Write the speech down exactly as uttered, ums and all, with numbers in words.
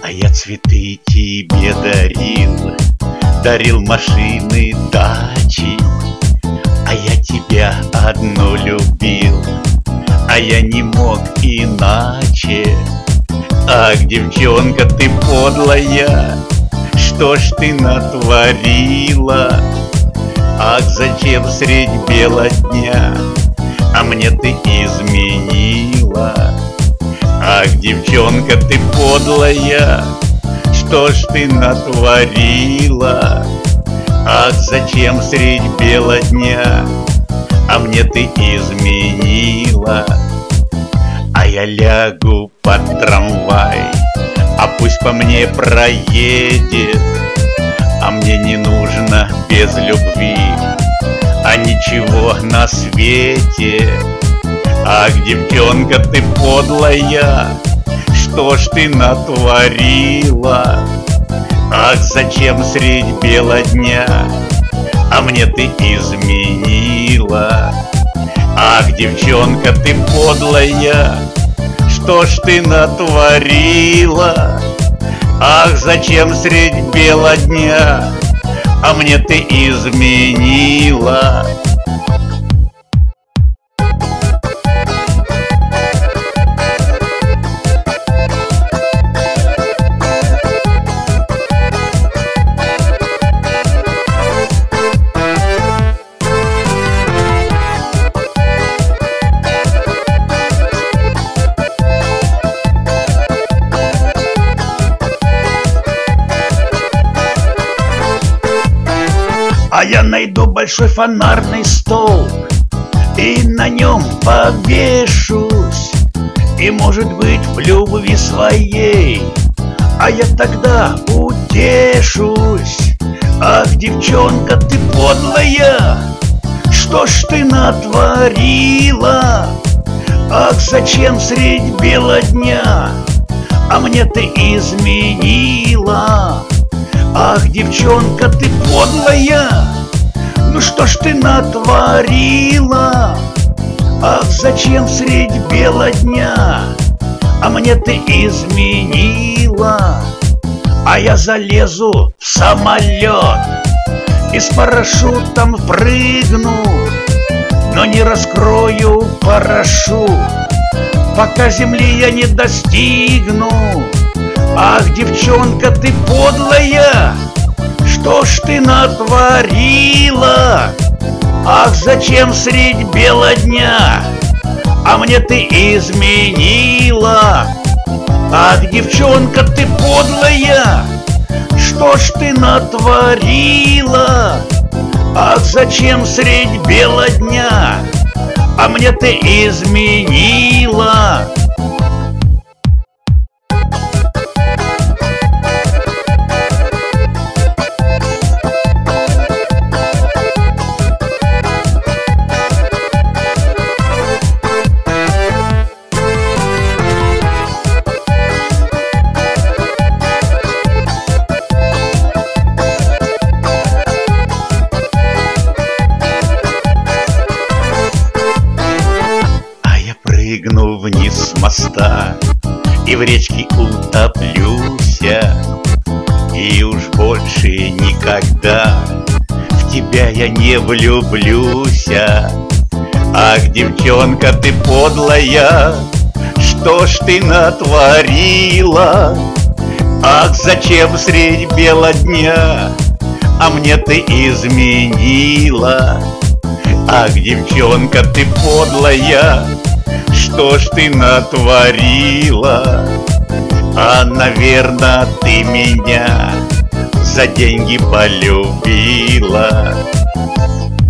А я цветы тебе дарил, дарил машины, дачи. А я тебя одну любил, а я не мог иначе. Ах, девчонка, ты подлая, что ж ты натворила? Ах, зачем средь бела дня, а мне ты изменила? Ах, девчонка, ты подлая, что ж ты натворила? Ах, зачем средь бела дня, а мне ты изменила? А я лягу под трамвай, а пусть по мне проедет. А мне не нужно без любви, а ничего на свете. Ах, девчонка, ты подлая, что ж ты натворила? Ах, зачем средь бела дня, а мне ты изменила? Ах, девчонка, ты подлая, что ж ты натворила? Ах, зачем средь бела дня, а мне ты изменила? А я найду большой фонарный столб и на нем повешусь, и, может быть, в любви своей, а я тогда утешусь. Ах, девчонка, ты подлая, что ж ты натворила? Ах, зачем средь бела дня, а мне ты изменила? Ах, девчонка, ты подлая, ну что ж ты натворила? Ах, зачем средь бела дня, а мне ты изменила? А я залезу в самолет и с парашютом прыгну, но не раскрою парашют, пока земли я не достигну. Ах, девчонка, ты подлая, что ж ты натворила? Ах, зачем средь бела дня, а мне ты изменила? Ах, девчонка, ты подлая, что ж ты натворила? Ах, зачем средь бела дня, а мне ты изменила? Прыгну вниз с моста и в речке утоплюся, и уж больше никогда в тебя я не влюблюся. Ах, девчонка, ты подлая, что ж ты натворила? Ах, зачем средь бела дня, а мне ты изменила? Ах, девчонка, ты подлая, что ж ты натворила? А, наверно, ты меня за деньги полюбила.